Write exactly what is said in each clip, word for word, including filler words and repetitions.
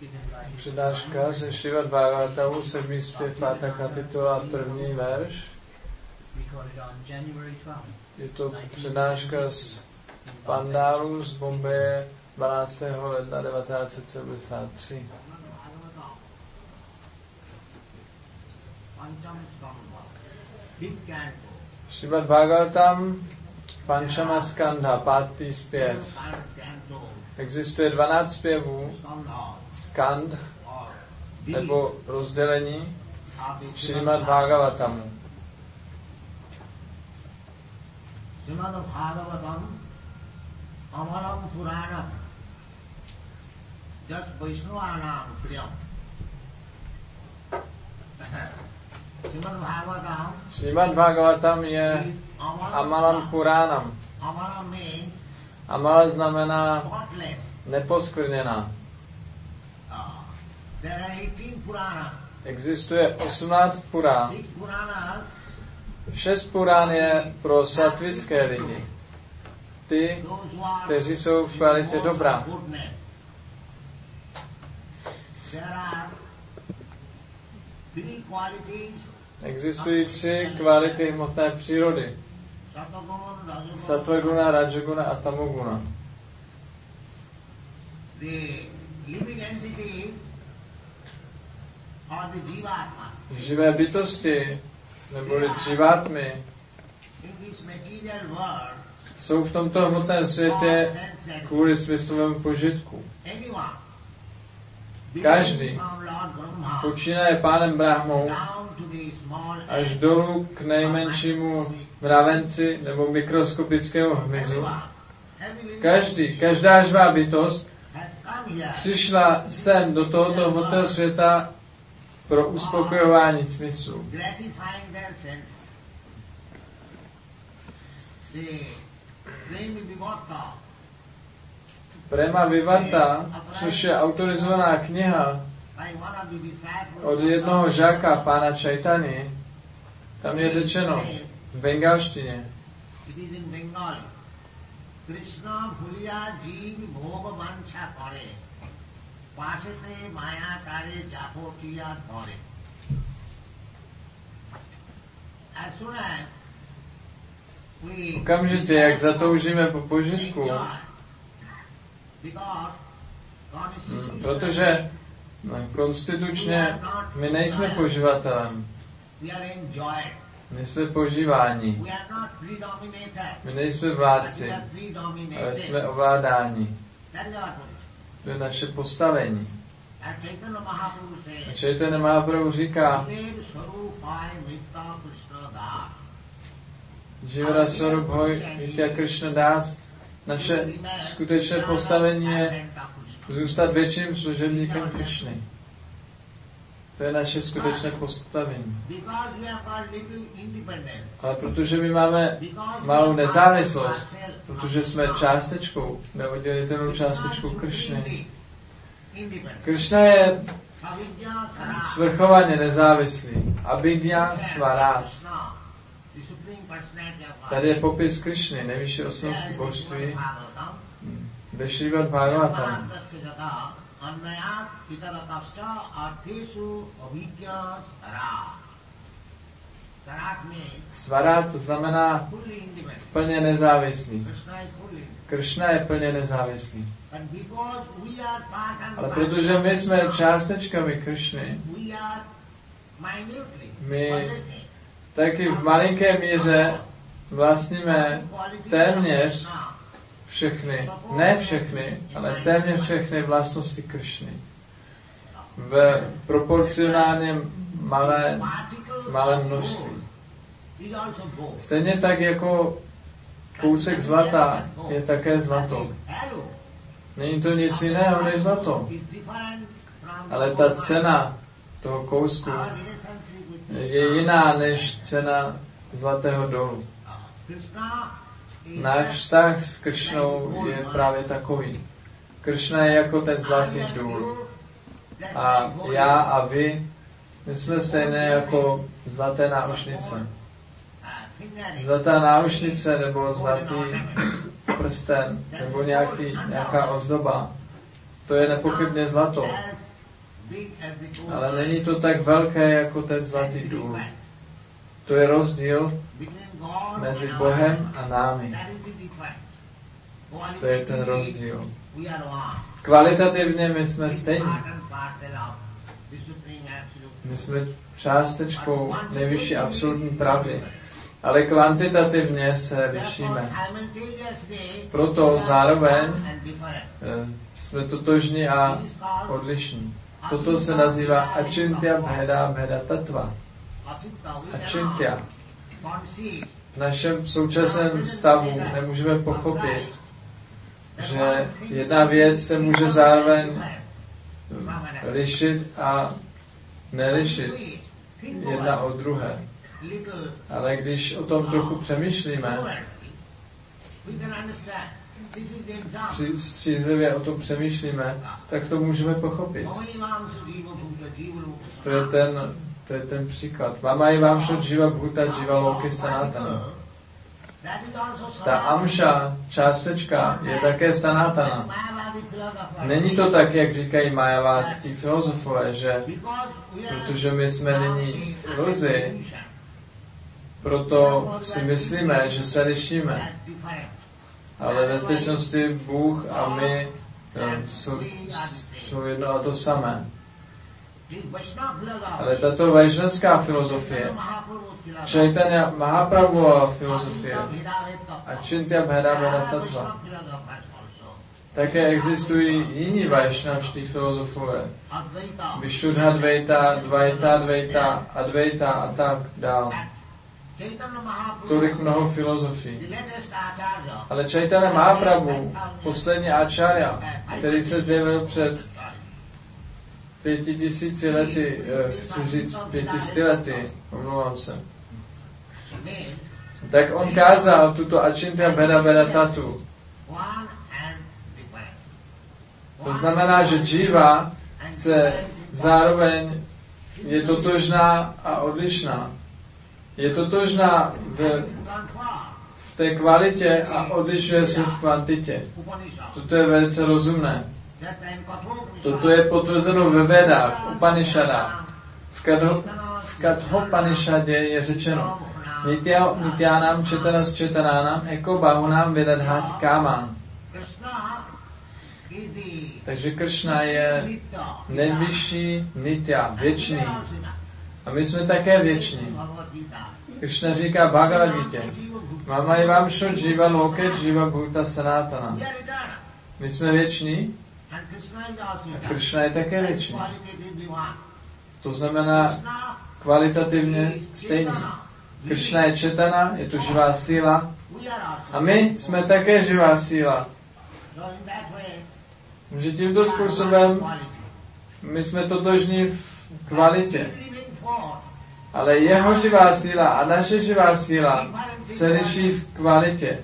Přednáška ze Šrivad Bhagavatamu, sedmý zpěv, pátá kapitola, první verš. Je to přednáška z Pandálu z Bombeje dvanáctého ledna devatenáct set sedmdesát tři. Šrivad Bhagavatam, Pančama Skandha, pátý zpěv. Existuje dvanáct zpěvů, skand, nebo rozdělení Šrimad Bhagavatamu. Šrimad Bhagavatam, Amaram Puranam, just Vaishnavanam Priyam. Šrimad Bhagavatam, Šrimad Bhagavatam je Amalam Puranam. Amaram means Amala znamená spotless. neposkvrněná. There are eighteen Puranas. Existuje osmnáct Purán. Six Puranas Šest Purán je pro satvické lidi. Ty, those who are kteří jsou v kvalitě dobra. goodness. There are three qualities: Existují tři kvality hmotné přírody. Sattva-guna, Sattva-guna, Rajaguna a Tamoguna. the living entity or the jivatma. Živé bytosti, neboli dživátmy, In this material world, jsou v tomto hmotném světě kvůli smyslovému požitku. anyone, Každý, beginning from Lord Brahma počínaje pánem Brahmou down to the small až dolů k nejmenšímu mravenci nebo mikroskopickému hmyzu. Každý, každá živá bytost has come here přišla sem do tohoto hmotného světa pro uspokojování smyslu. gratifying their senses. The Prema Vivarta, Prema Vivarta, což je autorizovaná kniha by one of the disciples od jednoho žáka pána Chaitany, tam je řečeno v bengalštině. it is in Bengali. Krishna bhuliya jeev bhoga vancha kare, paase se maya kare japotiya dhare. As soon as we Okamžitě, jak zatoužíme po požitku, because God is hm, protože no, konstitučně my nejsme poživatelem, we are enjoyed. my jsme požíváni, We are not predominated. my nejsme We vládci, are ale predominated. jsme ovládáni. That is our position. To je naše postavení. As Chaitanya Mahaprabhu says, Chaitanya Mahaprabhu říká, Dev Swarupai Mitra Krishna Das. Jivara Swarup Hoj Nitya Krishna Das, naše skutečné postavení je zůstat větším služebníkem Krishny. To je naše skutečné postavení. Because we have got little independence. Ale protože my máme malou nezávislost, protože jsme částečkou, neoddělitelnou částečkou Krishny. Krishna je svrchovaně nezávislý. Abhidya Svarat. Tady je popis Krishny, nejvyšší osobnosti božství ve Šrivad Bhagavatam. Svarat to znamená plně nezávislý. Krishna je plně nezávislý. Ale protože my jsme částečkami Krishny, my taky v malinké míře vlastníme téměř všechny, ne všechny, ale téměř všechny vlastnosti Krishny. V proporcionálně malé, malé množství. Stejně tak jako kousek zlata je také zlato. Není to nic jiného než zlato. Ale ta cena toho kousku je jiná než cena zlatého dolu. Náš vztah s Kršnou je právě takový. Kršna je jako ten zlatý důl. A já a vy, my jsme stejné jako zlaté náušnice. Zlatá náušnice nebo zlatý prsten nebo nějaký, nějaká ozdoba, to je nepochybně zlato. Ale není to tak velké jako ten zlatý důl. To je rozdíl mezi Bohem a námi. To je ten rozdíl. Kvalitativně my jsme stejní. My jsme částečkou nejvyšší absolutní pravdy. Ale kvantitativně se lišíme. Proto zároveň eh, jsme totožní a odlišní. Toto se nazývá Achintya Bheda Bheda Tattva. Achintya. V našem současném stavu nemůžeme pochopit, že jedna věc se může zároveň lišit a nelišit jedna od druhé. Ale když o tom trochu přemýšlíme, střízlivě o tom přemýšlíme, tak to můžeme pochopit. To je ten, to je ten příklad. Mama i vám šlo Jiva Bhuta Jiva Loki Sanatana. Ta amša, částečka, je také sanatana. Není to tak, jak říkají majaváckí filozofové, že protože my jsme nyní iluzi, proto si myslíme, že se lišíme. Ale ve skutečnosti Bůh a my jsou, jsou jedno a to samé. Ale tato vajšnavská filozofie, Chaitanya Mahaprabhuova filozofie a Achintya Bheda Bheda Tattva, také existují jiní vajšnavští filozofové. Vishuddhadvaita, Dvaita Dvaita, Advaita a tak dál. Tolik mnoho filozofií. Ale Chaitanya Mahaprabhu, poslední acharya, který se zjevil před pěti tisíci lety, chci říct pětisty lety, omlouvám se, tak on kázal tuto Achintya Bheda Bheda Tattva. To znamená, že dživa se zároveň je totožná a odlišná. Je totožná v, v té kvalitě a odlišuje se v kvantitě. Toto je velice rozumné. Toto je potvrzeno ve Vedách, Upanishadách. V Kathopanishadě je řečeno Nityánám četanas četanánám eko bahunám vedadhát kámán. Takže Kršna je nejvyšší nitya, věčný. A my jsme také věční. Kršna říká Bhagavad Gita, Mama i vám šo Jiva Loke Jiva Bhuta Sanatana. My jsme věční a Kršna je také věčný. To znamená kvalitativně stejný. Kršna je četana, je to živá síla a my jsme také živá síla. Že tímto způsobem my jsme totožní v kvalitě. Ale jeho živá síla a naše živá síla se liší v kvalitě.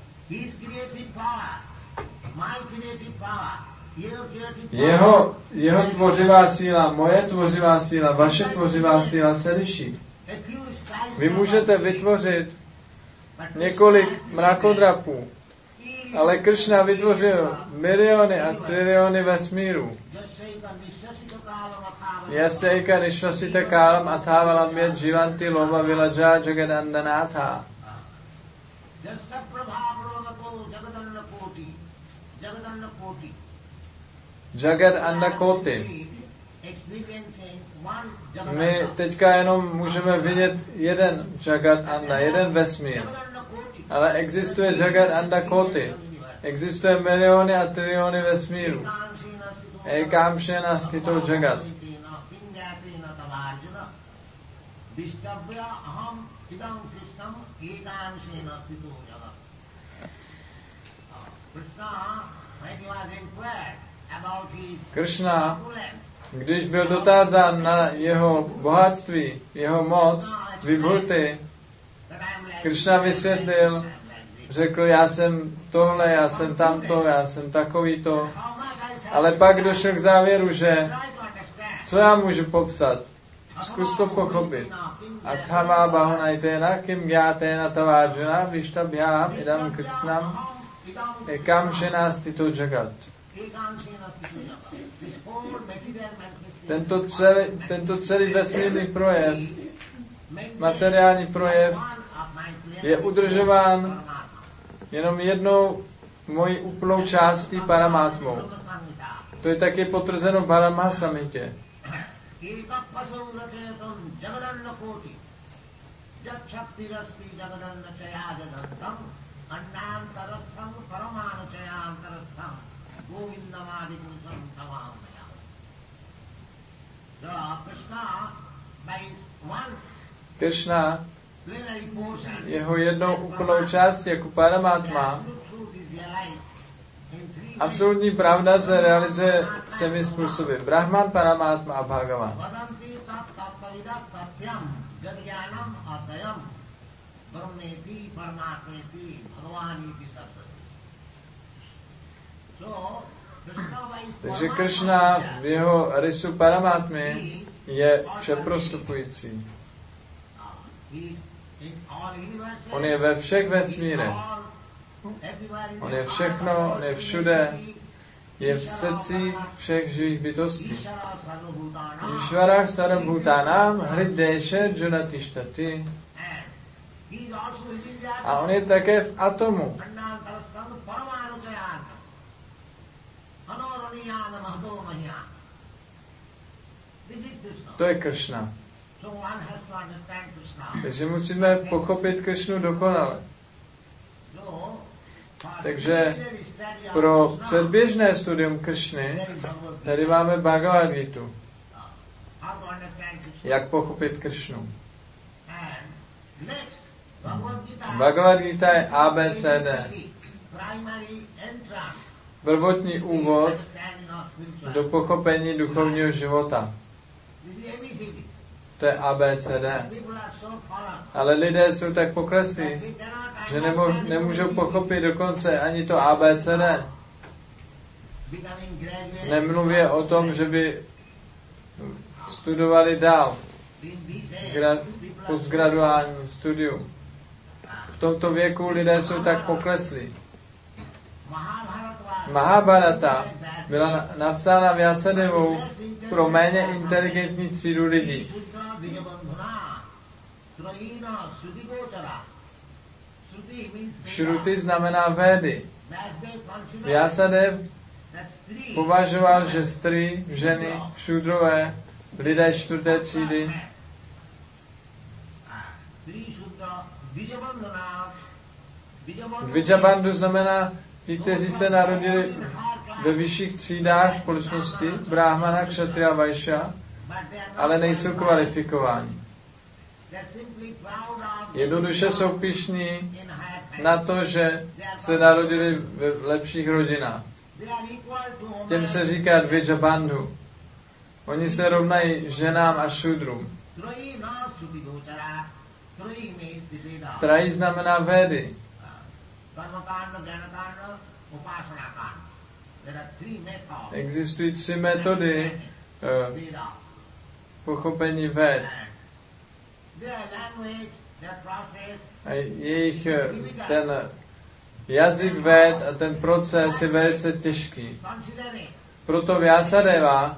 Jeho, jeho tvořivá síla, moje tvořivá síla, vaše tvořivá síla se liší. Vy můžete vytvořit několik mrakodrapů, ale Kršna vytvořil miliony a triliony vesmírů. Yaseika nishvasita kálam athávalam yad jivanti lova vilaja jagadandanátha. Jagad Andakoti. My teďka jenom můžeme vidět jeden Jagad Anda, jeden vesmír. Ale existuje Jagad Andakoti. Existuje miliony a triliony vesmírů. Ekamshena stito Jagad. Kršna, když byl dotázán na jeho bohatství, jeho moc, vibhuti, Kršna vysvětlil, řekl, já jsem tohle, já jsem tamto, já jsem takovýto, ale pak došel k závěru, že co já můžu popsat? Zkus to pochopit. Athava bahunajtena kim gyatena tavarjuna vishtabhyam idam krishnam ekam shenastito jagat. Tento celý, tento celý vesmírný projev, materiální projev, je udržován jenom jednou mojí úplnou částí paramátmou. To je taky potvrzeno v Paramahansa samitě. Krishna jeho jednou úplnou částí jako Paramatma. Absolutní pravda se realizuje všemi způsoby. Brahman, Paramatma a Bhagavan. Takže Krishna v jeho rysu Paramatmy je všeprostupující. On je ve všech vesmírech. On je všechno, on je všude. Je v srdcích všech živých bytostí. Išvara sarabhutanam hrideshe junatištati. A on je také v atomu. To je Krishna. Takže musíme pochopit Krishnu dokonale. Takže pro předběžné studium Krishny tady máme Bhagavad Gita. Jak pochopit Krishnu. Bhagavad Gita je A B C D. Prvotní úvod do pochopení duchovního života. To je A B C D. Ale lidé jsou tak pokleslí, že nebo, nemůžou pochopit dokonce ani to A B C D. Nemluvě o tom, že by studovali dál. Gra, postgraduální studium. V tomto věku lidé jsou tak pokleslí. Mahabharata byla napsána Vyasadevou pro méně inteligentní třídu lidí. Shruti znamená védy. Vyasadev považoval, že strý, ženy, šudrové, lidé čtvrté třídy Dvijabandhu znamená ti, kteří se narodili ve vyšších třídách společnosti, Brahmana, Kshatriya, Vaishya, ale nejsou kvalifikováni. Jednoduše jsou pyšní na to, že se narodili v lepších rodinách. Těm se říká Dvijabandhu. Oni se rovnají ženám a šudrům. Trají znamená védy. Existují tři metody uh, pochopení véd. A jejich ten jazyk véd a ten proces je velice těžký. Proto Vyasadeva,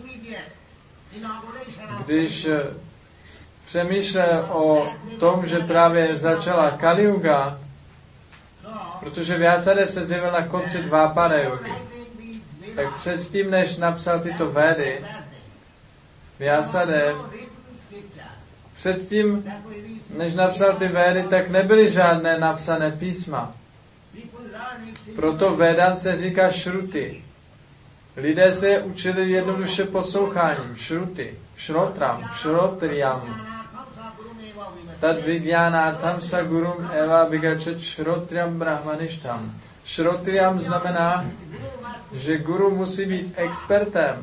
když uh, přemýšlel o tom, že právě začala Kali Yuga, protože Vyasadev se zjevil na konci Dvápara Yugy, tak předtím, než napsal tyto védy, Vyasadev, předtím, než napsal ty védy, tak nebyly žádné napsané písma. Proto védám se říká šruty. Lidé se je učili jednoduše posloucháním. Šruty, šrotram, šrotriam. Tad vigyánátam sa gurum eva vigačet šrotriam brahmaništam. Šrotriam znamená, že guru musí být expertem,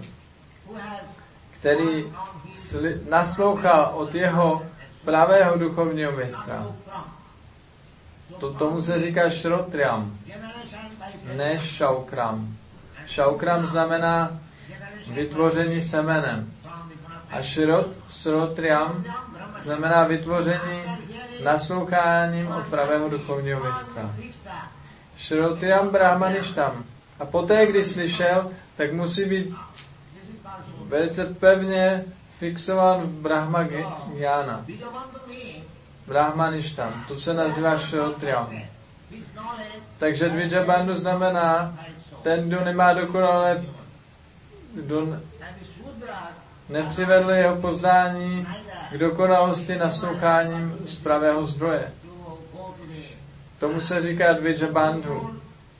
který sli- naslouchal od jeho pravého duchovního mistra. To, tomu se říká šrotriam, ne šaukram. Šaukram znamená vytvoření semenem. A šrot, šrotriam znamená vytvoření nasloucháním od pravého duchovního mistra. Šrotriam brahmaništam. A poté, když slyšel, tak musí být velice pevně fixován v Brahma Gyana. Brahmaništam. To se nazývá Shrotriam. Takže Dvijabandhu znamená ten, kdo nemá dokonale, kdo nepřivedl jeho poznání k dokonalosti nasloucháním z pravého zdroje. Tomu se říká Dvijabandhu.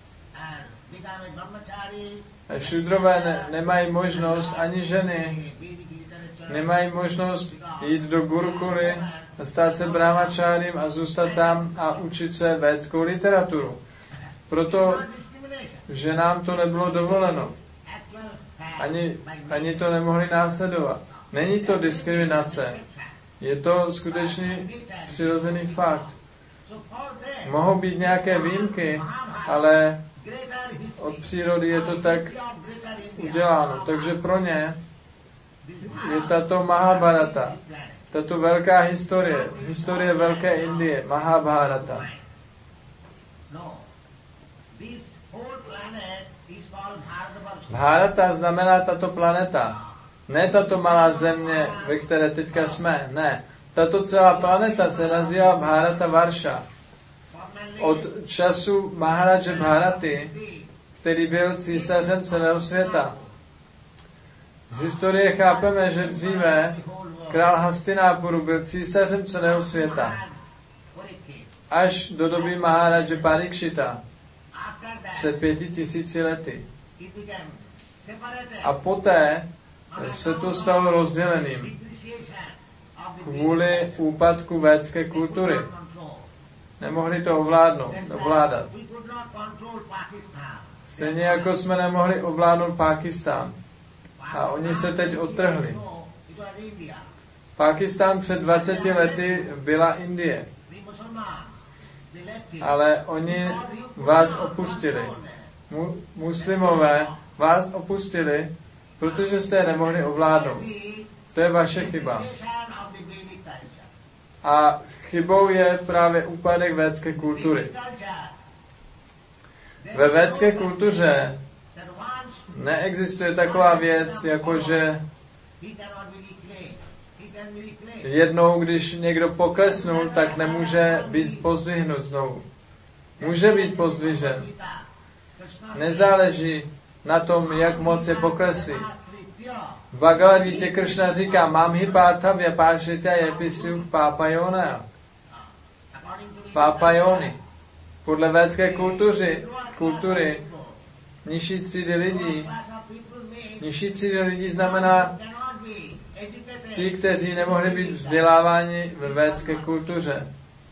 A šudrové ne, nemají možnost, ani ženy, nemají možnost jít do Gurukuly, stát se brahmačárím a zůstat tam a učit se védskou literaturu. Proto ženám to nebylo dovoleno. Ani, ani to nemohli následovat. Není to diskriminace. Je to skutečný přirozený fakt. Mohou být nějaké výjimky, ale od přírody je to tak uděláno. Takže pro ně je tato Mahabharata, tato velká historie, historie velké Indie, Mahabharata. Bharata znamená tato planeta. Ne tato malá země, ve které teďka jsme. Ne. Tato celá planeta se nazývá Bharata Varsha. Od času Maharaja Bharaty, který byl císařem celého světa. Z historie chápeme, že dříve král Hastinapuru byl císařem celého světa. Až do doby Maharaja Parikshita. Před pěti tisíci lety. A poté se to stalo rozděleným kvůli úpadku védské kultury. Nemohli to ovládnout, ovládat. Stejně jako jsme nemohli ovládnout Pákistán. A oni se teď odtrhli. Pákistán před dvaceti lety byla Indie. Ale oni vás opustili. Mu, muslimové vás opustili, protože jste je nemohli ovládnout. To je vaše chyba. A chybou je právě úpadek védské kultury. Ve védské kultuře neexistuje taková věc, jako že jednou, když někdo poklesnul, tak nemůže být pozdvihnut znovu. Může být pozdvižen. Nezáleží na tom, jak moc je pokleslý. V Bhagavad Gita Krishna říká, mám hi pátha vyapášitya jepisyuch pápajona. Pápajony. Podle védské kultury, kultury nižší třídy lidí, nižší třídy lidí znamená ti, kteří nemohli být vzděláváni ve védské kultuře.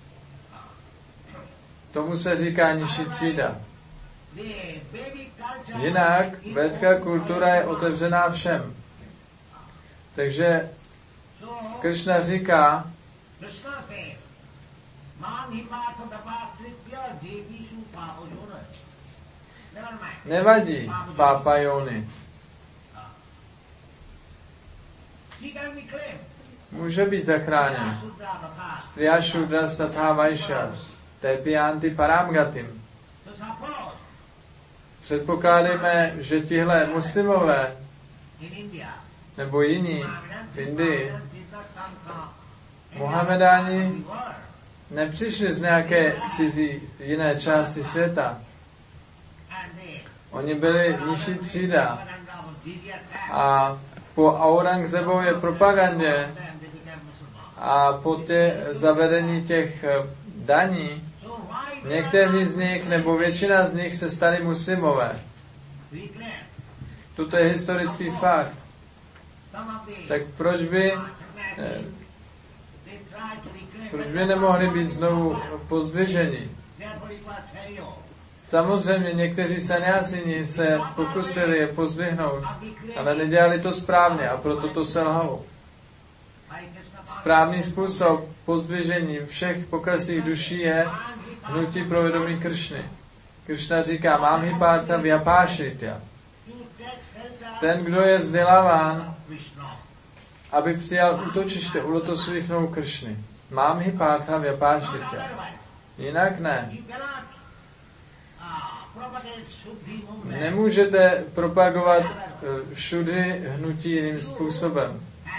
Tomu se říká nižší třída. Jinak védská kultura je otevřená všem. Takže Krishna říká, nevadí pápajony. Může být zachráněn. Striya Shudras tatha Vaishyas Tepiyanti Paramgatim. Předpokládáme, že tihle muslimové nebo jiní v Indii, Mohamedáni nepřišli z nějaké cizí jiné části světa. Oni byli nižší třída. A po Aurangzebově propagandě a po tě, zavedení těch daní někteří z nich, nebo většina z nich se stali muslimové. Toto je historický fakt. Tak proč by, eh, proč by nemohli být znovu pozdviženi? Samozřejmě někteří sanyasini se pokusili je pozdvihnout, ale nedělali to správně a proto to selhalo. Správný způsob pozdvižení všech pokleslých duší je hnutí pro vědomí Kršny. Kršna říká, mám hi pátha vyapášitya. Ten, kdo je vzděláván, aby přijal útočiště u lotosových nohou Kršny. Mám hi pátha vyapášitya. Jinak ne. Nemůžete propagovat všudy hnutí jiným způsobem.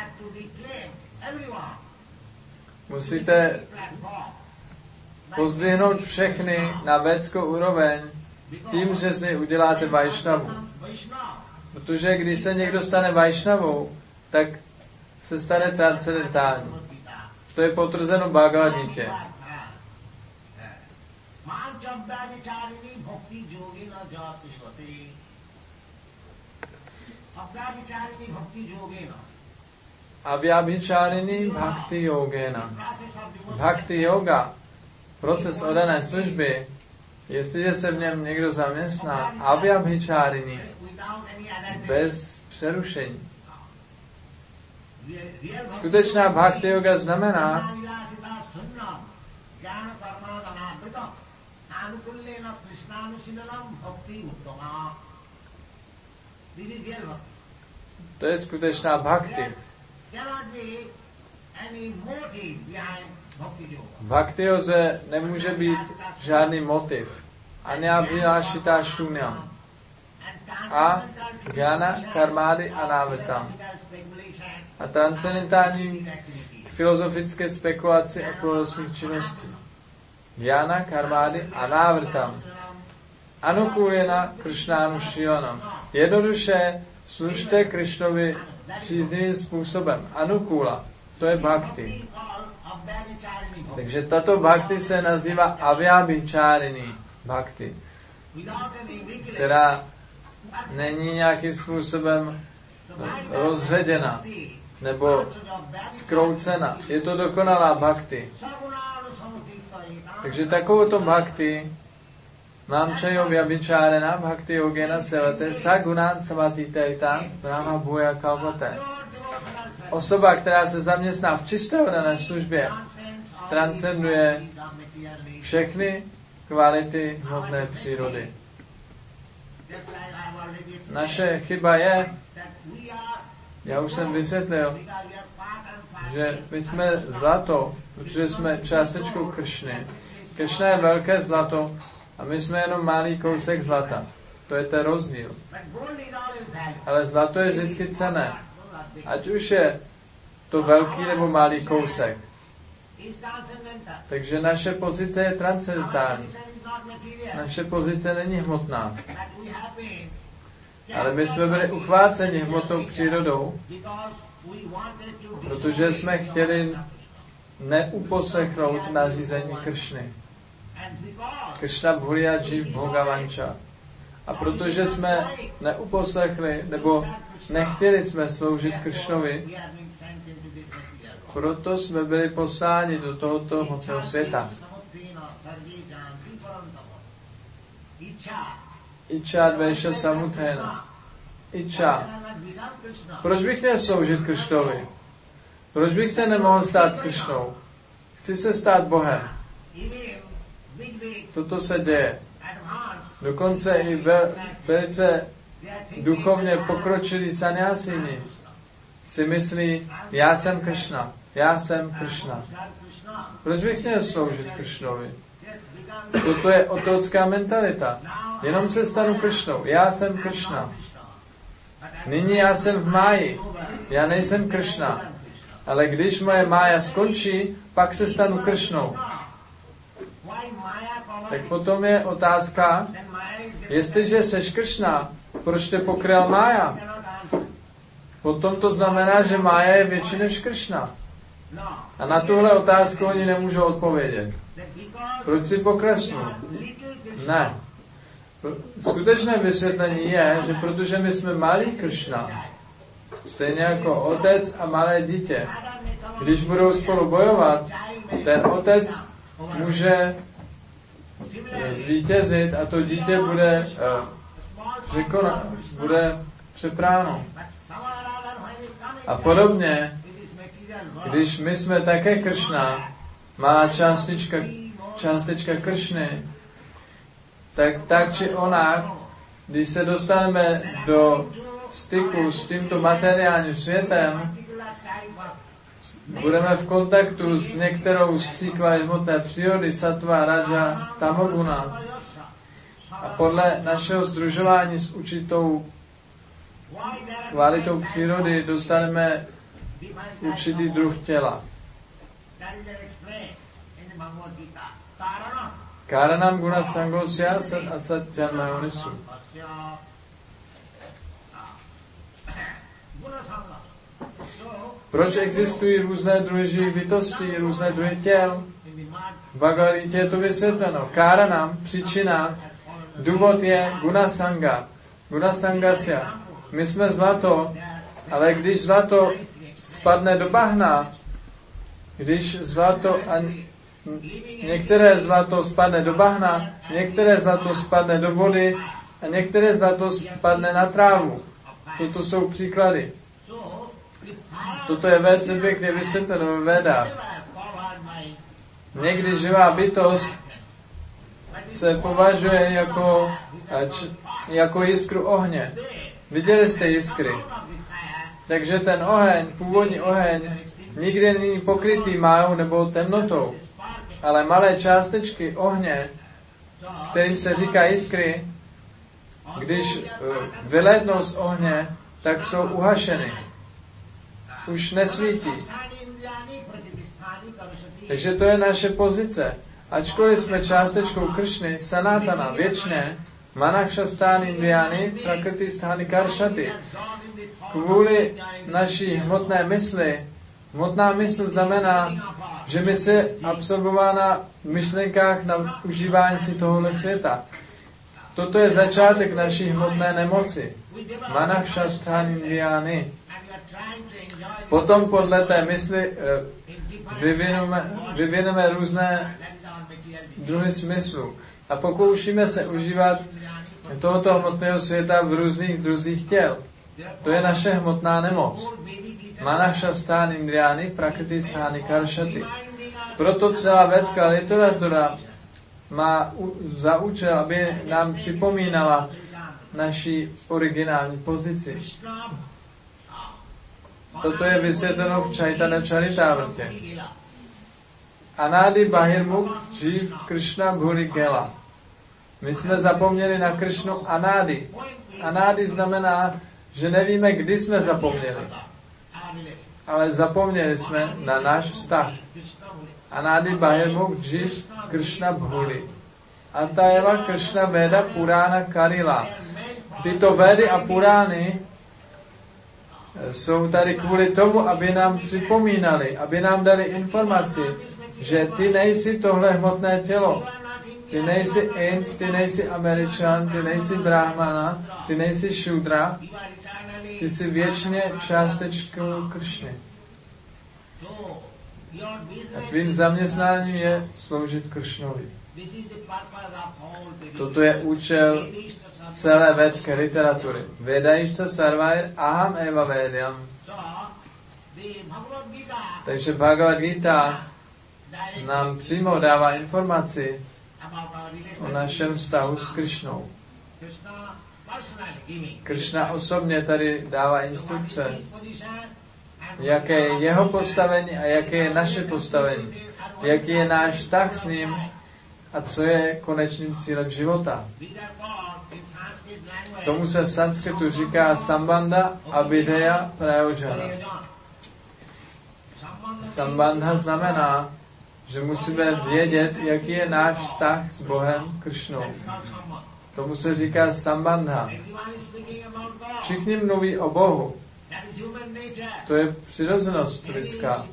Musíte pozdvihnout všechny na védskou úroveň tím, že z něj uděláte vajšnavu. Protože když se někdo stane vajšnavou, tak se stane transcendentální. To je potvrzeno v Bhagavad Gita. Avyabhicharini bhakti yogena. Bhakti yoga, proces odané služby, jestliže se v něm někdo zaměstná, avyabhicharini, bez přerušení. Skutečná bhakti yoga znamená, to je skutečná bhakti. V bhakti yoze nemůže být žádný motiv. Anyabhilášitá šunyam. A jnana karmády anávetam. A transcendentální filozofické spekulaci a prorocích činností. Jnana karmády anávrtam. Anukujena Kršnánu šílanam. Jednoduše služte Krišnovi příznivým způsobem. Anukula. To je bhakti. Takže tato bhakti se nazývá avyabhicharini bhakti, která není nějakým způsobem rozředěna nebo zkroucena. Je to dokonalá bhakti. Takže takovouto bhakti mám čajo vyabhičárena bhakti yogena sevate sagunán samatitaitan brahma bhuja kalpate. Osoba, která se zaměstná v čisté odané službě, transcenduje všechny kvality hmotné přírody. Naše chyba je, já už jsem vysvětlil, že my jsme zlato, protože jsme částečkou Kršny. Kršna je velké zlato a my jsme jenom malý kousek zlata. To je ten rozdíl. Ale zlato je vždycky cenné. Ať už je to velký nebo malý kousek. Takže naše pozice je transcendentální. Naše pozice není hmotná. Ale my jsme byli uchváceni hmotnou přírodou, protože jsme chtěli neuposlechnout nařízení Kršny. Kršna bhulya jiv bhogavanča. A protože jsme neuposlechli, nebo nechtěli jsme sloužit Kršnovi, proto jsme byli posláni do tohoto hmotného světa. Iča dvejša samuténa. Iča. Proč bych měl sloužit Kršnovi? Proč bych se nemohl stát Kršnou? Chci se stát Bohem. Toto se děje. Dokonce i ve, velice duchovně pokročilí sanyasini si myslí, já jsem Kršna, já jsem Kršna. Proč bych měl sloužit Kršnovi? Toto je otrocká mentalita. Jenom se stanu Kršnou. Já jsem Kršna. Nyní já jsem v máji. Já nejsem Kršna. Ale když moje mája skončí, pak se stanu Kršnou. Tak potom je otázka, jestliže seš Kršna, proč tě pokryl mája? Potom to znamená, že mája je větší než Kršna. A na tuhle otázku oni nemůžou odpovědět. Proč si pokresnu? Ne. Skutečné vysvětlení je, že protože my jsme malý Kršna, stejně jako otec a malé dítě, když budou spolu bojovat, ten otec může zvítězit a to dítě bude překona, bude přepráno. A podobně, když my jsme také Kršna, malá částička, částečka Kršny, tak tak či onak, když se dostaneme do styku s tímto materiálním světem, budeme v kontaktu s některou z tří kvalit hmotné přírody, sattva, raja, tamoguna. A podle našeho sdružování s určitou kvalitou přírody dostaneme určitý druh těla. Karanam guna sangosya sat asat janmayonisu. Proč existují různé druhy živých bytostí, různé druhy těl? V Bhagavad Gita je to vysvětleno. Karanam, příčina, důvod je guna sanga. Guna sangasya. My jsme zlato, ale když zlato spadne do bahna, když zlato a některé zlato spadne do bahna, některé zlato spadne do vody a některé zlato spadne na trávu. Toto jsou příklady. Toto je velice pěkně vysvětleno ve Védách. Někdy živá bytost se považuje jako, jako jiskru ohně. Viděli jste jiskry. Takže ten oheň, původní oheň, nikdy není pokrytý májou nebo temnotou. Ale malé částečky ohně, kterým se říká jiskry, když vylétnou z ohně, tak jsou uhašeny. Už nesvítí. Takže to je naše pozice. Ačkoliv jsme částečkou Kršny, Sanatana, věčné, Manakshastány Indriány, Prakriti Sthani Karšaty. Kvůli naší hmotné mysli, hmotná mysl znamená, že mysl je absorbována v myšlenkách na užívání si tohohle světa. Toto je začátek naší hmotné nemoci. Manakshastány Indriány. Potom podle té mysli vyvineme, vyvineme různé druhy smyslu a pokoušíme se užívat tohoto hmotného světa v různých druzích těl. To je naše hmotná nemoc. Manakshastány Indriány, Prakriti Sthani Karšaty. Proto celá védská literatura má za účel, aby nám připomínala naši originální pozici. Toto je vysvětleno v Chaitanya Charitamrtě. Anádi Bahirmukh Jiv Krishna Bhuli Gela. My jsme zapomněli na Kršnu Anádi. Anádi znamená, že nevíme, kdy jsme zapomněli. Ale zapomněli jsme na náš vztah. Anádi Bahirmukh Jiv Krishna Bhuli. Antajeva Krishna Veda Purana Karila. Tyto Védy a Purány jsou tady kvůli tomu, aby nám připomínali, aby nám dali informaci, že ty nejsi tohle hmotné tělo. Ty nejsi Ind, ty nejsi Američan, ty nejsi Brahmana, ty nejsi Šudra, ty jsi věčně částečkou Kršny. A tvým zaměstnáním je sloužit Kršnovi. Toto je účel celé védské literatury. Vedaishta sarvair aham eva vedam. Takže Bhagavad Gita nám přímo dává informaci o našem vztahu s Kršnou. Kršna osobně tady dává instrukce, jaké je jeho postavení a jaké je naše postavení, jaký je náš vztah s ním a co je konečným cílem života. Tomu se v sanskritu říká sambandha avideya prayojana. Sambandha znamená, že musíme vědět, jaký je náš vztah s Bohem Kršnou. Tomu se říká sambandha. Všichni mluví o Bohu. To je přirozenost lidská.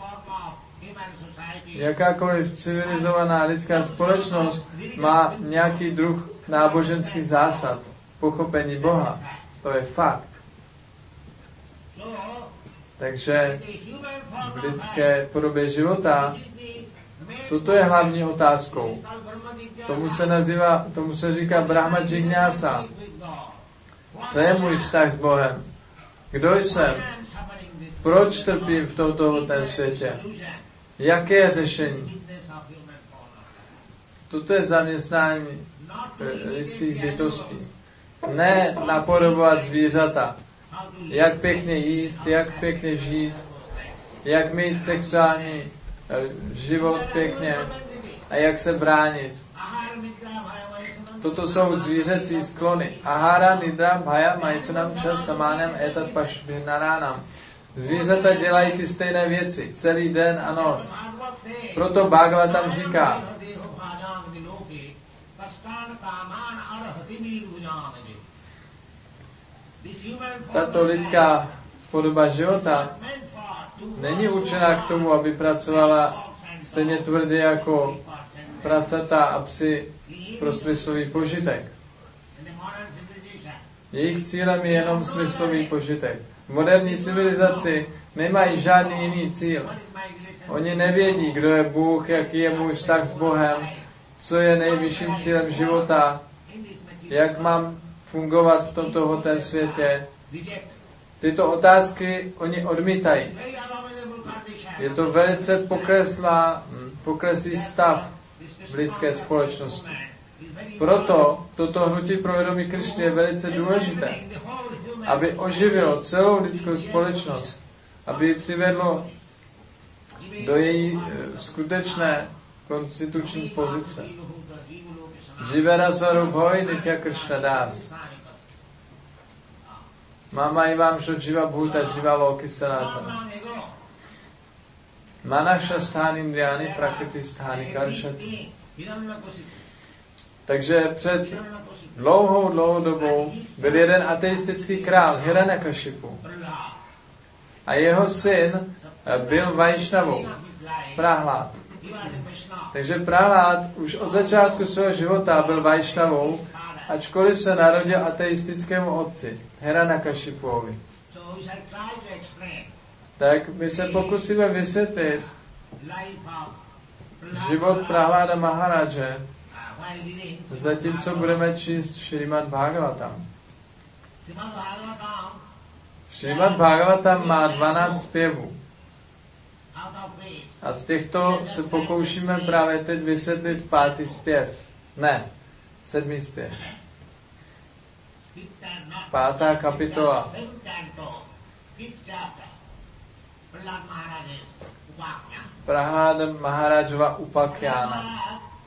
Jakákoliv civilizovaná lidská společnost má nějaký druh náboženských zásad, pochopení Boha. To je fakt. Takže v lidské podobě života toto je hlavní otázkou. Tomu se nazývá, tomu se říká Brahma Džigňása. Co je můj vztah s Bohem? Kdo jsem? Proč trpím v tomto hmotném světě? Jaké je řešení? Toto je zaměstnání lidských bytostí. Ne napodobovat zvířata. Jak pěkně jíst, jak pěkně žít, jak mít sexuální život pěkně a jak se bránit. Toto jsou zvířecí sklony. Ahara, nidra, bhaya, maitunam, čas, samánam, etat, pašvinaránam. Zvířata dělají ty stejné věci, celý den a noc. Proto Bhagavatam říká, tato lidská podoba života není určená k tomu, aby pracovala stejně tvrdě jako prasata a psi pro smyslový požitek. Jejich cílem je jenom smyslový požitek. V moderní civilizaci nemají žádný jiný cíl. Oni nevědí, kdo je Bůh, jaký je můj vztah s Bohem, co je nejvyšším cílem života, jak mám fungovat v tomto hmotném světě. Tyto otázky oni odmítají. Je to velice pokreslá, pokreslý stav v lidské společnosti. Proto toto hnutí pro vědomí Krišny je velice důležité, aby oživilo celou lidskou společnost, aby ji přivedlo do její skutečné konstituční pozice. Živera svarubhoj nitya Krishna das. Mama ivam šočiva bhuta živa loki sanatana. Manasha sthanindriani prakriti sthani karšati. Takže před dlouhou, dlouhou dobou byl jeden ateistický král, Hiranyakashipu. A jeho syn byl Vajšnavou, Prahlad. Takže Prahlad už od začátku svého života byl Vajšnavou, ačkoliv se narodil ateistickému otci, Hiranyakashipuovi. Tak my se pokusíme vysvětlit život Prahláda Maharaje, zatímco budeme číst Šrimad Bhagavatam. Šrimad Bhagavatam má dvanáct zpěvů. A z těchto se pokoušíme právě teď vysvětlit pátý zpěv. Ne, sedmý zpěv. Pátá kapitola. Prahláda Maharajova Upakjána.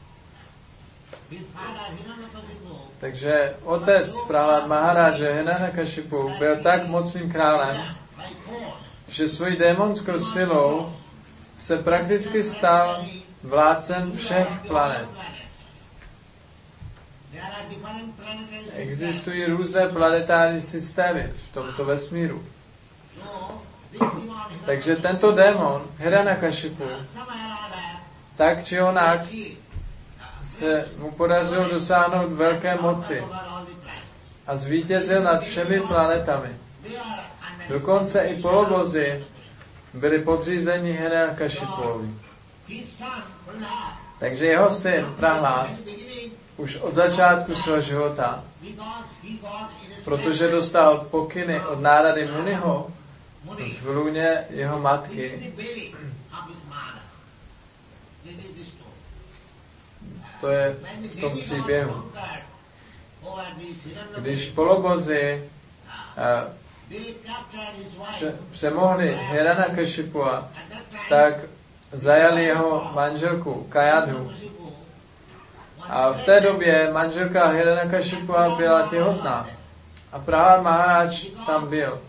Takže otec Prahlad Maharaje Hiranyakashipu byl tak mocným králem, že svojí démonskou silou se prakticky stal vládcem všech planet. Existují různé planetární systémy v tomto vesmíru. Takže tento démon, Hiranyakashipu, tak či onak se mu podařilo dosáhnout velké moci a zvítězil nad všemi planetami. Dokonce i polobozi byli podřízeni Hiranyakashipuovi. Takže jeho syn Prahlad už od začátku svého života, protože dostal pokyny od Nárady Muniho v lůně jeho matky, to je v tom příběhu. Když polobozi uh, přemohli Hiranyakashipua, tak zajali jeho manželku Kayadhu. A v té době manželka Hiranyakashipua byla těhotná. A Prahlad Maharaj tam byl.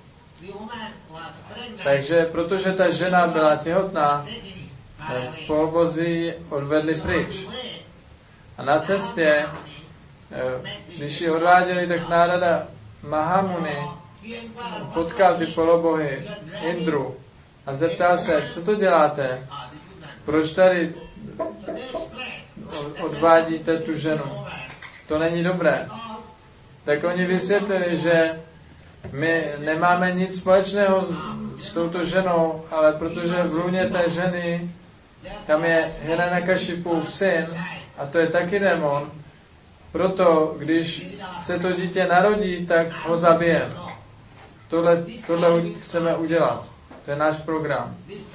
Takže protože ta žena byla těhotná, polobozi odvedli pryč. A na cestě, když ji odváděli, tak Nárada Mahamuni potkal ty polobohy Indru a zeptal se, co to děláte? Proč tady odvádíte tu ženu? To není dobré. Tak oni vysvětlili, že my nemáme nic společného s touto ženou, ale protože v lůně té ženy tam je Hiranyakashipův syn, a to je taky démon, proto když se to dítě narodí, tak ho zabijeme. Tohle, tohle chceme udělat. To je náš program.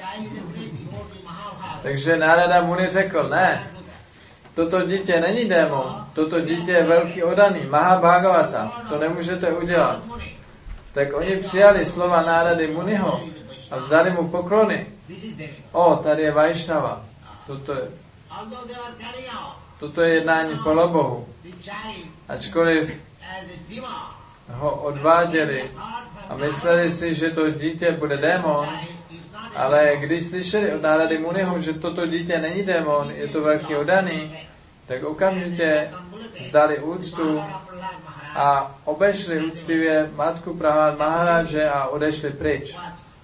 Takže Nárada Muni řekl, ne, toto dítě není démon, toto dítě je velký odaný, Mahabhagavata, to nemůžete udělat. Tak oni přijali slova Nárady Muniho a vzali mu poklony. O, tady je Vajšnava. Toto je. toto je jednání polobohu. Ačkoliv ho odváděli a mysleli si, že to dítě bude démon, ale když slyšeli od Nárady Muniho, že toto dítě není démon, je to velký oddaný, tak okamžitě vzdali úctu a obešli úctivě matku Prahlad Maharáže a odešli pryč.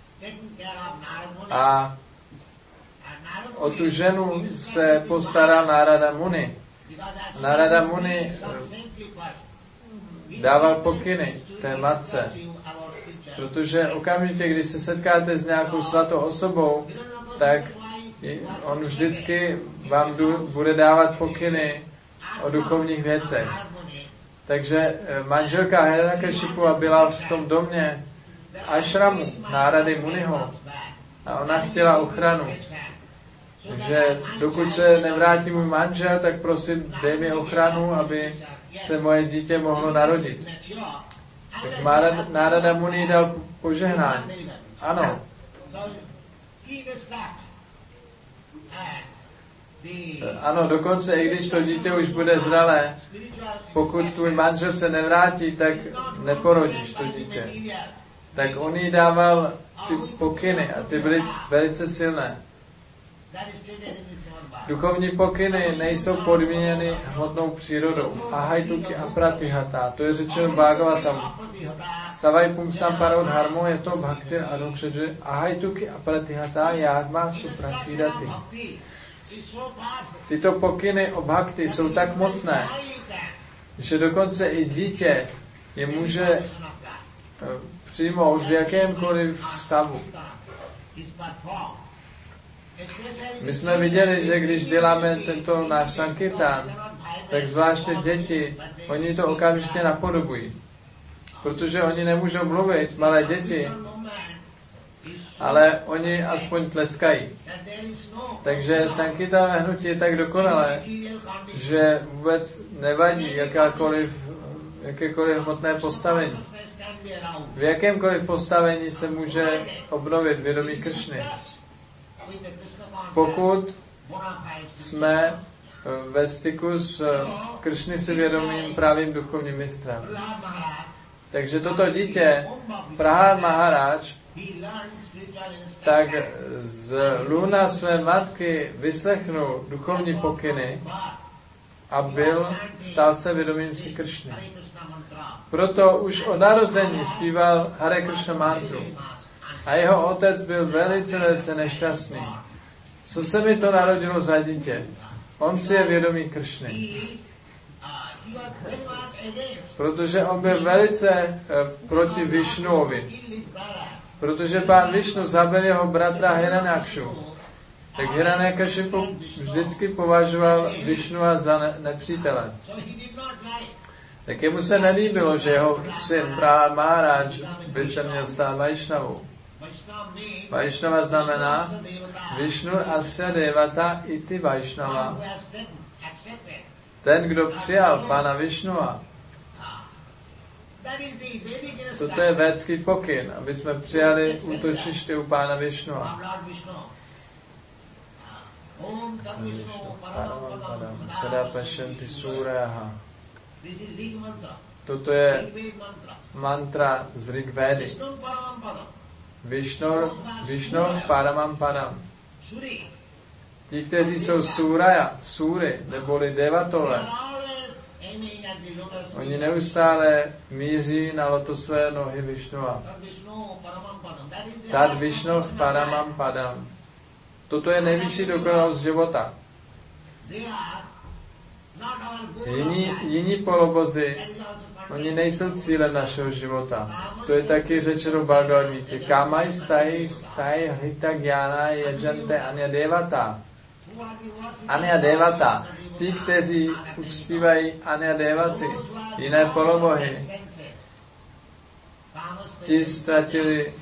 A o tu ženu se postaral Nárada Muni. Nárada Muni dával pokyny té matce, protože okamžitě, když se setkáte s nějakou svatou osobou, tak on vždycky vám bude dávat pokyny o duchovních věcech. Takže manželka Hiranyakashipu byla v tom domě ashramu Nárady Muniho a ona chtěla ochranu. Takže dokud se nevrátí můj manžel, tak prosím, dej mi ochranu, aby se moje dítě mohlo narodit. Tak Nárada Muni dal požehnání. Ano. Ano, dokonce i když to dítě už bude zralé, pokud tvůj manžel se nevrátí, tak neporodíš to dítě. Tak on jí dával ty pokyny a ty byly velice silné. Duchovní pokyny nejsou podmíněny hmotnou přírodou. Ahajtuki apratihata, to je řečeno v Bhagavatamu. Savai pumsam parodharmo je to bhaktir adokšedže ahajtuki apratihata jádma suprasidati. Tyto pokyny o bhakti jsou tak mocné, že dokonce i dítě je může přijmout v jakémkoliv stavu. My jsme viděli, že když děláme tento náš sankirtan, tak zvláště děti, oni to okamžitě napodobují. Protože oni nemůžou mluvit, malé děti, ale oni aspoň tleskají. Takže sankirtanové hnutí je tak dokonalé, že vůbec nevadí jakákoliv, jakékoliv hmotné postavení. V jakémkoliv postavení se může obnovit vědomí Kršny. Pokud jsme ve styku s Kršny si vědomým právým duchovním mistrem. Takže toto dítě, Prahlad Maharaj, tak z lůna své matky vyslechnul duchovní pokyny a byl, stal se vědomým si Kršny. Proto už od narození zpíval Hare Kršna mantru. A jeho otec byl velice, velice nešťastný. Co se mi to narodilo za dítě? On si je vědomý Kršny. Protože on byl velice eh, proti Višnuovi. Protože pán Višnu zabil jeho bratra Hiranyakshu. Tak Hiranyakashipu vždycky považoval Višnua za ne- nepřítele. Tak jemu se nelíbilo, že jeho syn Prahlad Maharaj by se měl stát Vajšnavou. Vajšnava znamená Višnu asya devata iti Vajšnava. Ten, kdo přijal pána Višnua. Toto je védský pokyn, aby jsme přijali útočiště u pána Višnua. Sada pashanti suraha. Toto je mantra z Rigvédy. Višnor, Višnor paramam padam. Ti, kteří jsou súraja, súry, neboli devatové, oni neustále míří na lotosové nohy Višnua. Tad Višnor paramam padam. Toto je nejvyšší dokonalost života. Jiní, jiní polobozy, oni nejsou cílem našeho života. To je taky řečeno v Bhagavad Gita. Kamai stai stai hita gyana yajante anya devata. Anya devata. Ti, kteří uctívají anya devaty, jiné polobohy, ti ztratili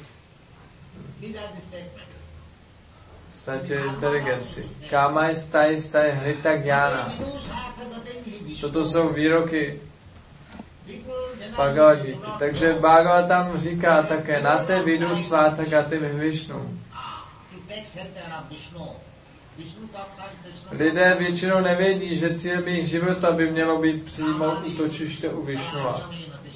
ztratili inteligenci. Kamai stai stai hita gyana. Toto jsou výroky Bhagavad Gita. Takže Bhagavatam říká také na té vidu sváta gaty Višnu. Lidé většinou nevědí, že cílem jejich života by mělo být přijmout útočiště u Višnua.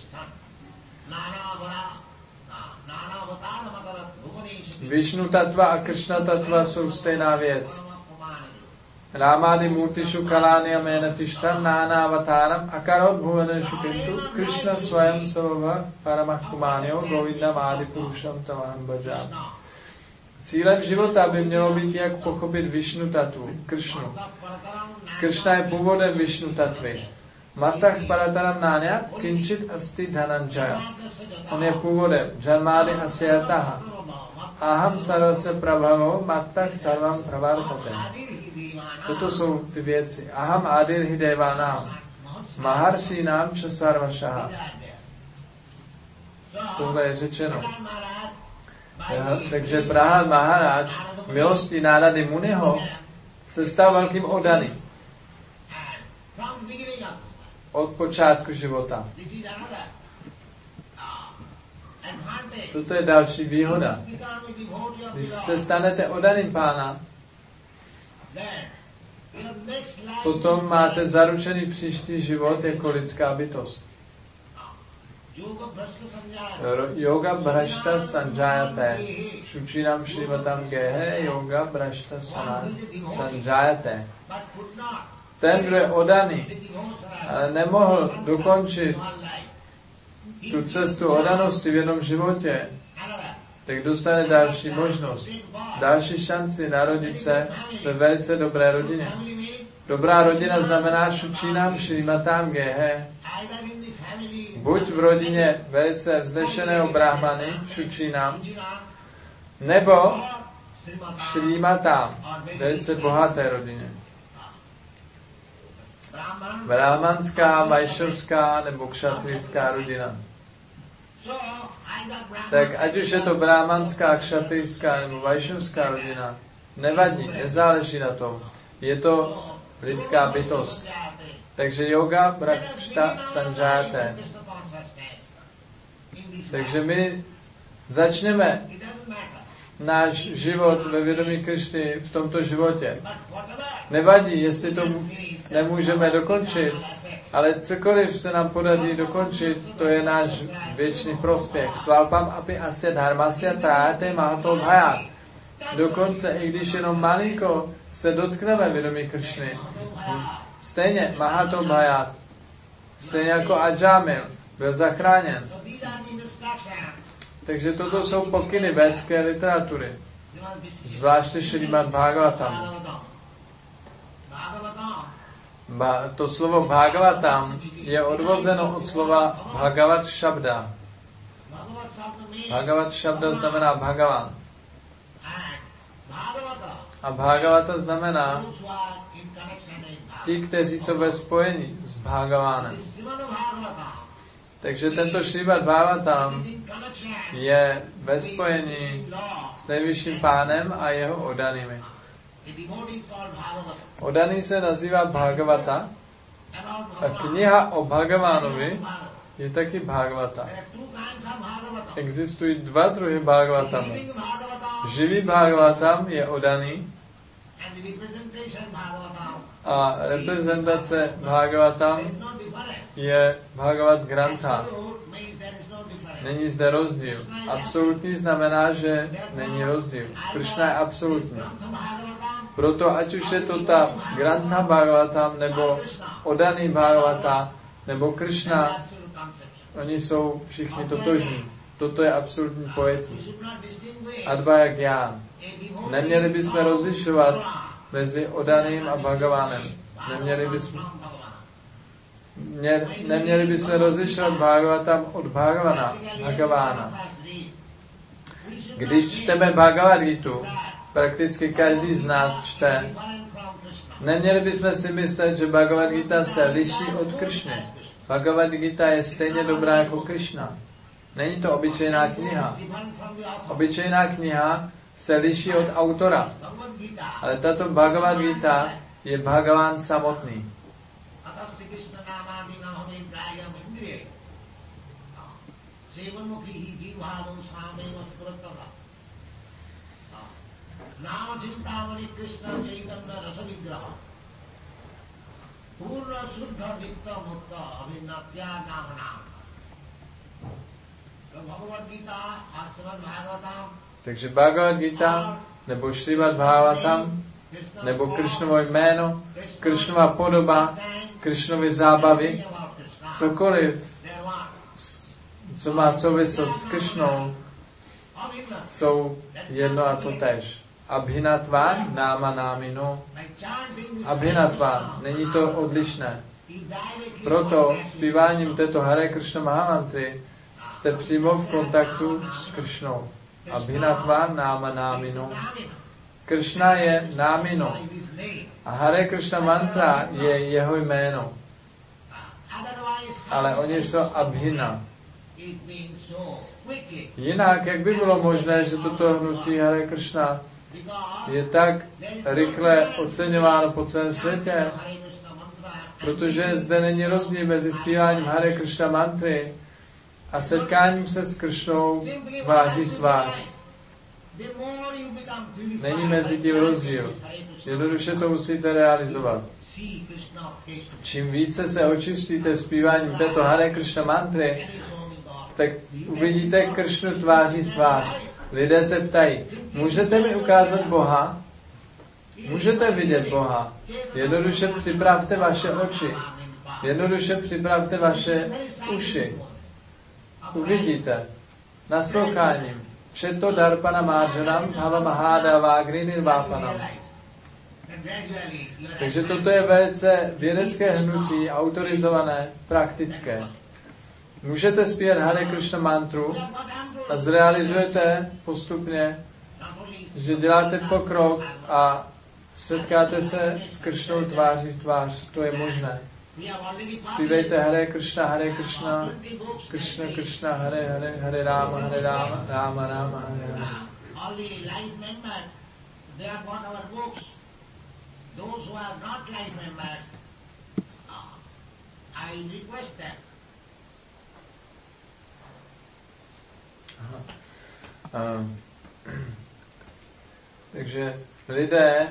Višnu tattva a Kršna tattva jsou stejná věc. Rámádi Murtishu Kaláni a Ménatištan Nána Avatáram Akarot Bhuvaneshu Kintu Krishna Svayam Savava Paramakumanyo Govinda Mádi Purusham Tamaham Bhajam. Cílem života by mělo být, jak pochopit Višnu tattvu, Kršnu. Kršna je původem Višnu tattvy. Matah Parataram Náňat Kinčit Asti Dhananjaya. On je původem Janmádi Asyataha. Aham sarvasya prabhavo mattak sarvam pravartate. Toto jsou ty věci. Aham adir hidevanám. Maharshi nám cha sarvašaha. Tohle je řečeno. Ja, takže Prahlad Maharaj milostí Nárady Muniho se stal velkým oddaným. Od počátku života. Toto je další výhoda. Když se stanete oddaným Pána, potom máte zaručený příští život jako lidská bytost. Yoga Bhrashta Sanjayate. Šučinam Šrivatam Gehe Yoga Bhrashta Sanjayate. Ten, kdo je oddaný, ale nemohl dokončit tu cestu oddanosti v jednom životě, tak dostane další možnost, další šanci narodit se ve velice dobré rodině. Dobrá rodina znamená Šučinam Šrimatam Gehe. Buď v rodině velice vznešeného brahmany, Šučinam, nebo Šrimatam, velice bohaté rodině. Brahmanská, vajšovská nebo kšatrijská rodina. Tak ať už je to brahmanská, kšatrijská nebo vajšovská rodina, nevadí, nezáleží na tom. Je to lidská bytost. Takže yoga bhrashta sanjayate. Takže my začneme náš život ve vědomí Krišny v tomto životě. Nevadí, jestli to nemůžeme dokončit, ale cokoliv se nám podaří dokončit, to je náš věčný prospěch. Svalpam api asya dharmasya trayate mahato bhayat. Dokonce, i když jenom malinko se dotkneme vědomí Krišny, stejně mahato bhayat, stejně jako Ajamil byl zachráněn. Takže toto jsou pokyny védské literatury, zvláště Šrimad Bhagavatam. Ba, to slovo Bhagavatam je odvozeno od slova Bhagavat Shabda. Bhagavat Shabda znamená Bhagavan. A Bhagavata znamená ti, kteří jsou ve spojení s Bhagavanem. Takže tento Šrimad Bhagavatam je ve spojení s nejvyšším Pánem a jeho oddanými. Oddaný se nazývá Bhagavata a kniha o Bhagavanovi je taky Bhagavata. Existují dva druhy Bhagavatamu. Živý Bhagavatam je oddaný a reprezentace Bhagavatam je Bhagavat Grantha. Není zde rozdíl. Absolutní znamená, že není rozdíl. Kršna je absolutní. Proto ať už je to ta Grantha Bhagavatam, nebo oddaný Bhagavata, nebo Kršna, oni jsou všichni totožní. Toto je absolutní pojetí. Advaja Gyán. Neměli bychom rozlišovat mezi oddaným a Bhagavanem. Neměli bychom Mě, neměli bychom rozlišovat Bhagavatam od Bhagavana, Bhagavána. Když čteme Bhagavad Gita, prakticky každý z nás čte, neměli bychom si myslet, že Bhagavad Gita se liší od Kršny. Bhagavad Gita je stejně dobrá jako Kršna. Není to obyčejná kniha. Obyčejná kniha se liší od autora. Ale tato Bhagavad Gita je Bhagavan samotný. Nama Chintamani Krishna Chaitanya Rasa Vigraha Purna Suddha Nitya Mutta Avinatya Namanam. Bhagavad Gita a Srimad Bhagavatam. Takže Bhagavad Gita nebo Srimad Bhagavatam nebo Kršnovo jméno, Kršnova podoba, Kršnovy zábavy, cokoliv, co má souvislost s Kršnou, jsou jedno a to tež. Abhinatvan, náma námino. Abhinatvan, není to odlišné. Proto zpíváním této Hare Krishna Mahamantry jste přímo v kontaktu s Kršnou. Abhinatvan, náma námino. Kršna je námino. A Hare Krishna mantra je jeho jméno. Ale oni jsou abhina. Jinak, jak by bylo možné, že toto hnutí Hare Krishna je tak rychle oceňováno po celém světě? Protože zde není rozdíl mezi zpíváním Hare Krishna mantry a setkáním se s Kršnou tváří v tvář. Není mezi tím rozdíl. Jednoduše to musíte realizovat. Čím více se očistíte zpíváním této Hare Krishna mantry, tak uvidíte Kršnu tváří v tvář. Lidé se ptají, můžete mi ukázat Boha? Můžete vidět Boha. Jednoduše připravte vaše oči. Jednoduše připravte vaše uši. Uvidíte. Nasloucháním. Četo darpana marjanam bhava mahadava grinirvápanam. Takže toto je velice vědecké hnutí, autorizované, praktické. Můžete zpívat Hare Krishna mantru a zrealizujete postupně, že děláte pokrok a setkáte se s Kršnou tváří v tvář. To je možné. Zpívejte Hare Krishna, Hare Krishna, Krishna Krishna, Hare Hare, Hare Rama, Hare Rama, Rama Rama, Hare Hare. Those who are not life members, uh, I request them. Uh, takže lidé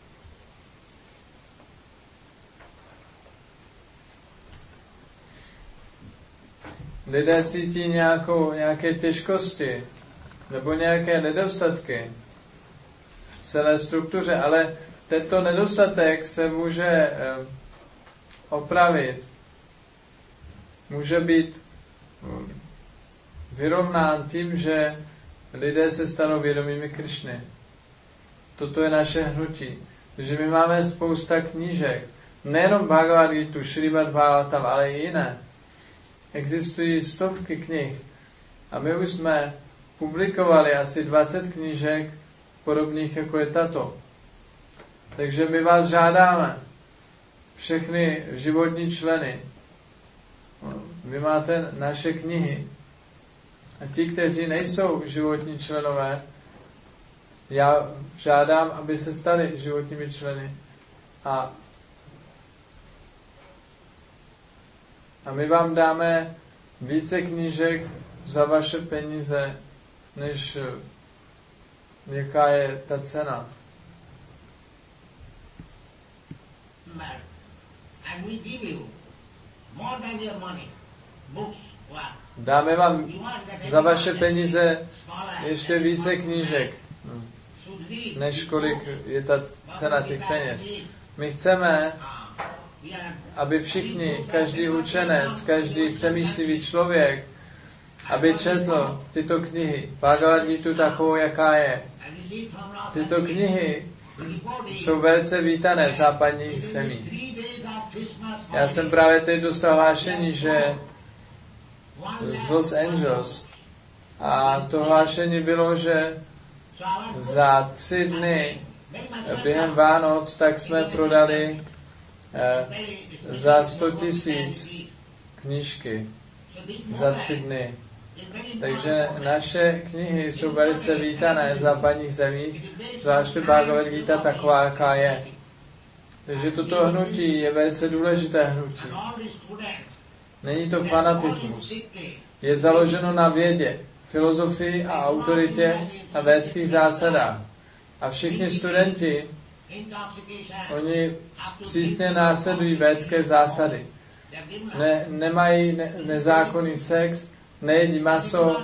lidé cítí nějakou, nějaké těžkosti nebo nějaké nedostatky v celé struktuře, ale tento nedostatek se může eh, opravit, může být eh, vyrovnán tím, že lidé se stanou vědomými Krišny. Toto je naše hnutí. Takže my máme spousta knížek, nejenom Bhagavad Gita, Srimad Bhagavatam, ale i jiné. Existují stovky knih a my už jsme publikovali asi dvacet knížek podobných jako je tato. Takže my vás žádáme, všechny životní členy, vy máte naše knihy a ti, kteří nejsou životní členové, já žádám, aby se stali životními členy a, a my vám dáme více knížek za vaše peníze, než jaká je ta cena. Dáme vám za vaše peníze ještě více knížek, než kolik je ta cena těch peněz. My chceme, aby všichni, každý učenec, každý přemýšlivý člověk, aby četl tyto knihy, Bhagavad Gita takovou, jaká je. Tyto knihy jsou velice vítané v západních zemích. Já jsem právě teď dostal hlášení, že z Los Angeles a to hlášení bylo, že za tři dny během Vánoc tak jsme prodali eh, za sto tisíc knížky za tři dny. Takže naše knihy jsou velice vítané v západních zemích, zvláště Bhagavad Gita taková, jaká je. Takže toto hnutí je velice důležité hnutí. Není to fanatismus. Je založeno na vědě, filozofii a autoritě a védských zásadách. A všichni studenti, oni přísně následují védské zásady. Ne, nemají ne, nezákonný sex, nejedí maso,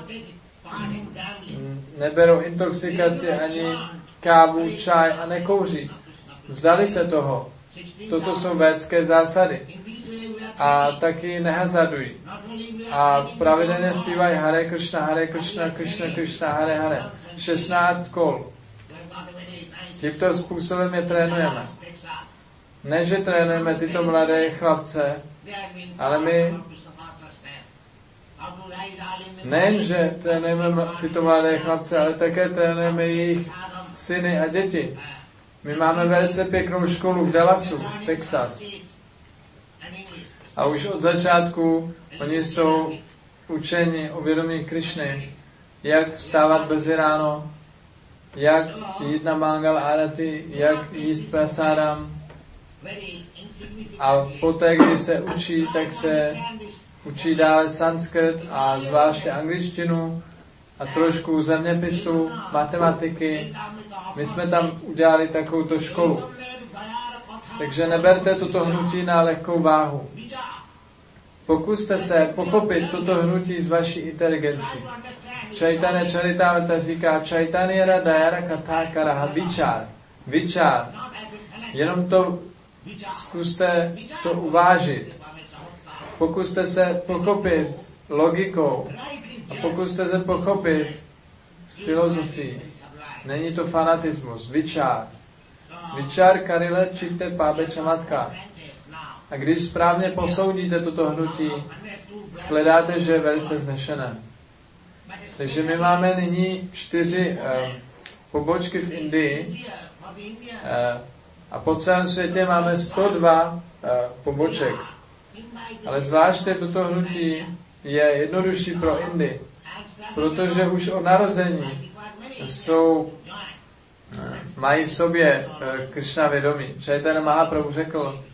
neberou intoxikaci ani kávu, čaj a nekouří. Vzdali se toho. Toto jsou védské zásady. A taky nehazardují. A pravidelně zpívají Hare Krishna, Hare Krishna, Krishna Krishna, Hare Hare. šestnáct kol. Tímto způsobem je trénujeme. Ne, že trénujeme tyto mladé chlapce, ale my nejen, že trénujeme tyto mladé chlapce, ale také trénujeme jejich syny a děti. My máme velice pěknou školu v Dallasu, Texas. A už od začátku oni jsou učeni o vědomí Krišny, jak vstávat brzy ráno, jak jít na Mangal Arati, jak jíst prasadam. A poté, když se učí, tak se učí dále sanskrt a zvláště angličtinu a trošku zeměpisu, matematiky. My jsme tam udělali takovouto školu. Takže neberte toto hnutí na lehkou váhu. Pokuste se pochopit toto hnutí z vaší inteligencí. Chaitanya Charitamrita říká Chaitanya Radayara Kathakaraha Vichar. Vichar. Jenom to zkuste to uvážit. Pokuste se pochopit logikou. A pokuste se pochopit s filozofií. Není to fanatismus. Vichar. Vichar karile chitte pábe čamatka. A když správně posoudíte toto hnutí, shledáte, že je velice vznešené. Takže my máme nyní čtyři uh, pobočky v Indii uh, a po celém světě máme sto dva uh, poboček. Ale zvláště toto hnutí je jednodušší pro Indii, protože už od narození jsou, uh, mají v sobě uh, Krishna vědomí. Chaitanya Mahaprabhu řekl,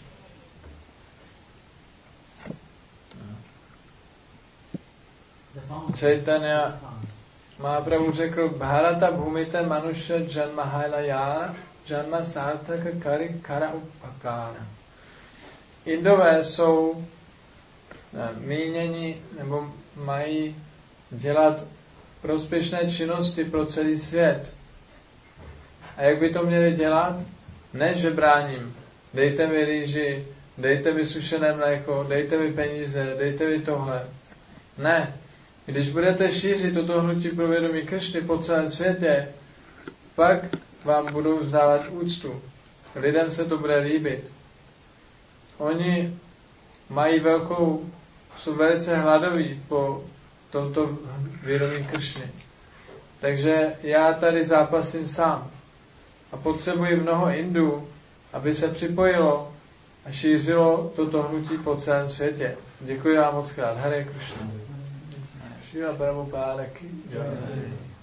Chaitanya Mahaprabhu řekl, Bharata bhumite manusha janma hailaya janma sarthaka kari kara upakara. Indové jsou míněni nebo mají dělat prospěšné činnosti pro celý svět. A jak by to měli dělat? Ne, že bráním. Dejte mi rýži, dejte mi sušené mléko, dejte mi peníze, dejte mi tohle. Ne. Když budete šířit toto hnutí pro vědomí Krišny po celém světě, pak vám budou vzdávat úctu. Lidem se to bude líbit. Oni mají velkou, jsou velice hladoví po tomto vědomí Krišny. Takže já tady zápasím sám. A potřebuji mnoho Indů, aby se připojilo a šířilo toto hnutí po celém světě. Děkuji vám moc krát. Hare Krishna. Šila Prabhupáda ki jai.